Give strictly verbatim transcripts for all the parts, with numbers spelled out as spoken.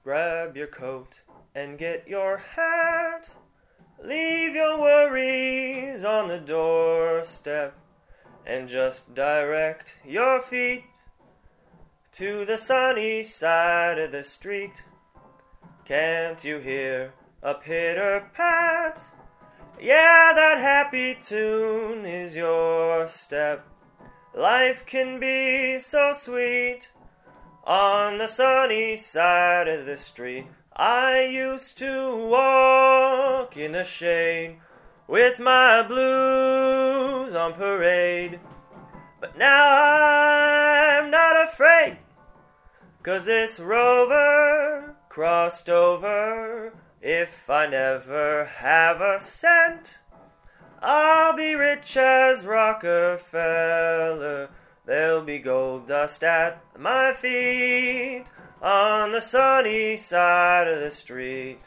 Grab your coat and get your hat. Leave your worries on the doorstep and just direct your feet to the sunny side of the street. Can't you hear a pitter-pat? Yeah, that happy tune is your step. Life can be so sweet on the sunny side of the street. I used to walk in the shade with my blues on parade, but now I'm not afraid, 'cause this rover crossed over. If I never have a cent, I'll be rich as Rockefeller. There'll be gold dust at my feet on the sunny side of the street.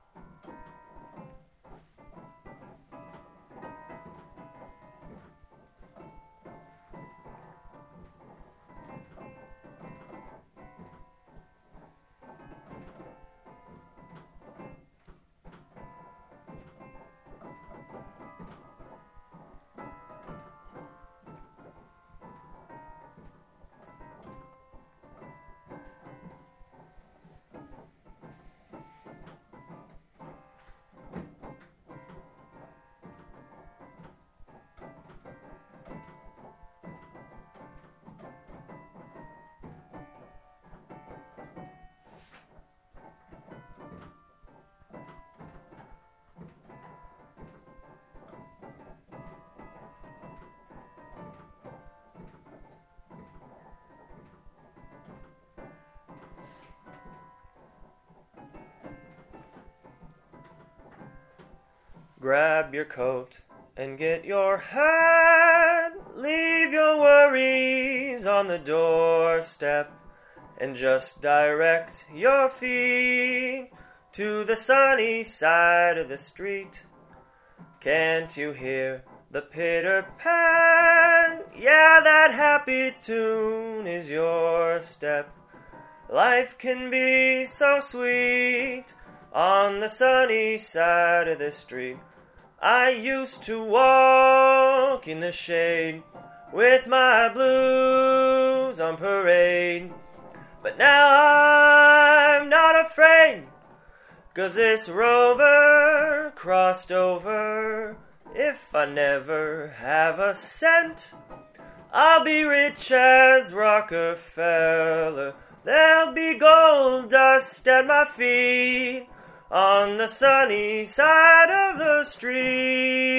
Grab your coat and get your hat. Leave your worries on the doorstep and just direct your feet to the sunny side of the street. Can't you hear the pitter-pat? Yeah, that happy tune is your step. Life can be so sweet on the sunny side of the street. I used to walk in the shade with my blues on parade, but now I'm not afraid, 'cause this rover crossed over. If I never have a cent, I'll be rich as Rockefeller. There'll be gold dust at my feet on the sunny side of the street.